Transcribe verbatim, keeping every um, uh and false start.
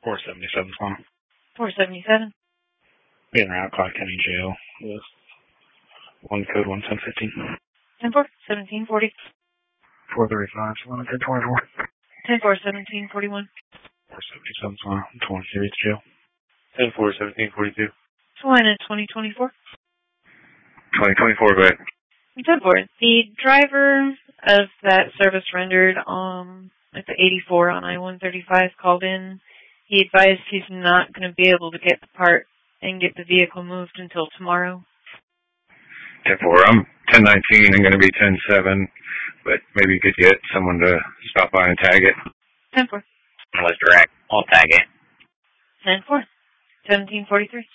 four seventy-seven Swan. four seventy-seven. In or out Clark County Jail with one code one ten fifteen. ten four, seventeen forty. four thirty-five Swan, code twenty-four. ten four, seventeen forty-one. four seventy-seven Swan, twenty-three to jail. ten four, seventeen forty-two. Swan twenty twenty-four. twenty twenty-four, go ahead. ten four. The driver of that service rendered um at the eighty-four on I one thirty-five called in. He advised he's not going to be able to get the part and get the vehicle moved until tomorrow. ten four, I'm ten nineteen. I'm going to be ten seven, but maybe you could get someone to stop by and tag it. ten four. Let's direct. I'll tag it. ten four. seventeen forty-three.